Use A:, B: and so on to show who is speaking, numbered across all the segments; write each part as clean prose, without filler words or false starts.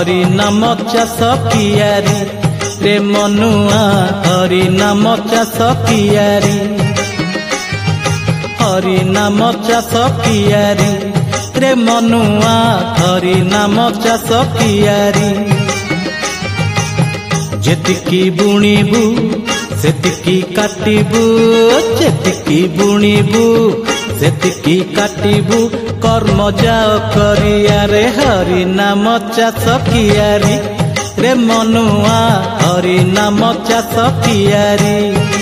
A: हरि नाम चाष कियारी रे मनुआ हरि नाम चाष कियारी हरि नाम चाष कियारी रे मनुआ हरि नाम चाष कियारी जेतिकी बुणीबू सेतिकी काटिबू जेतिकी बुणीबू सेतिकी काटिबू कर्म जाओ करिया रे हरि नाम चाष कियारी रे मनुआ हरि नाम चाष कियारी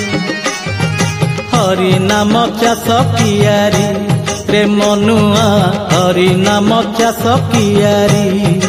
A: हरि नाम चाष कियारी रे मनुआ हरि नाम चाष कियारी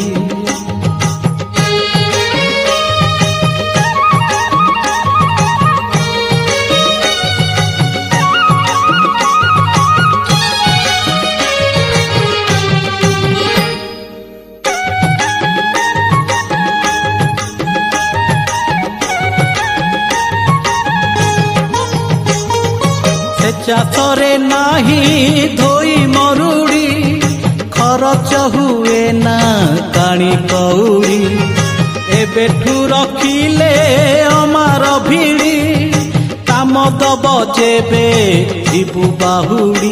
A: चाषरे नाही धोई मरुड़ी खरच हुए ना काणी कौड़ी एबेठू रखिले अमार भिड़ी काम दब जेबे जीवु बाहुड़ी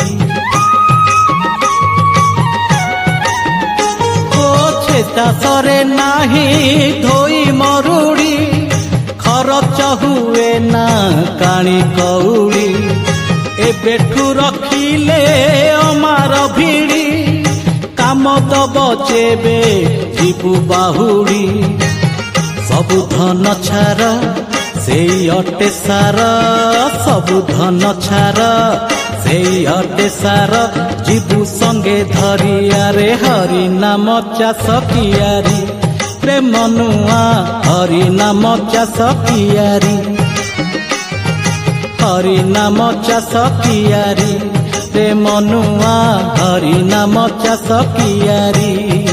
A: ओछे चाषरे नाही धोई मरुड़ी खरच हुए ना काणी कौड़ी एबेठू रखिले अमार भिड़ी काम दब जेबे जीवु बाहुड़ी सबु धन छार सेई अटे सार सबु धन छार सेई अटे सार जीवु संगे धरिया रे हरि नाम चाष कियारी रे मनुआ हरि नाम चाष कियारी हरि नाम चाष कियारी रे मनुआ हरि नाम चाष कियारी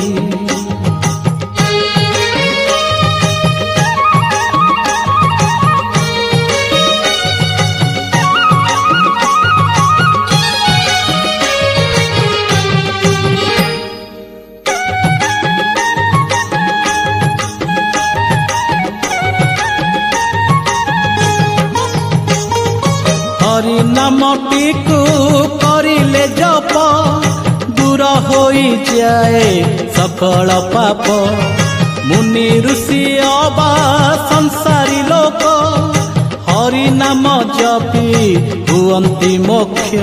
A: हरि नामटिकु करिले जप दूर होई जाए सकल पाप मुनि ऋषि अबा संसारी लोक हरि नाम जपी हुअन्ति मोक्ष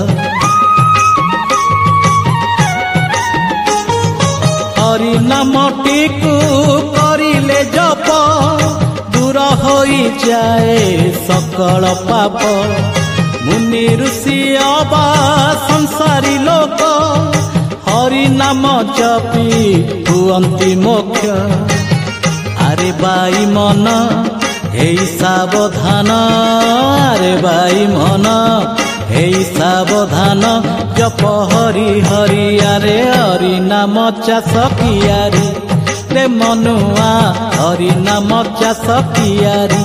A: हरि नामटिकु करिले जप दूर होई जाए सकल पाप मुनि ऋषि अबा संसारी लोक हरि नाम जपी हुअन्ति मोक्ष आरे बाई मन हेई सावधान आरे बाई मन हेई सावधान जप हरि हरि आरे हरि नाम चाष कियारी रे मनुआ हरि नाम चाष कियारी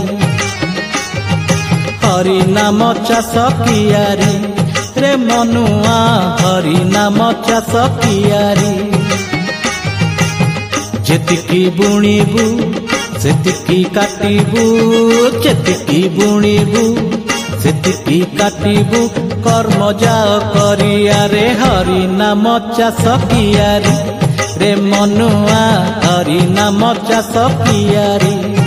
A: हरि नाम चाष कियारी रे मनुआ हरि नाम चाष कियारी जेतिकी बुणीबू सेतिकी काटिबू जेतिकी बुणीबू सेतिकी काटिबू कर्म जाओ करिया रे हरि नाम चाष कियारी रे मनुआ हरि नाम चाष कियारी।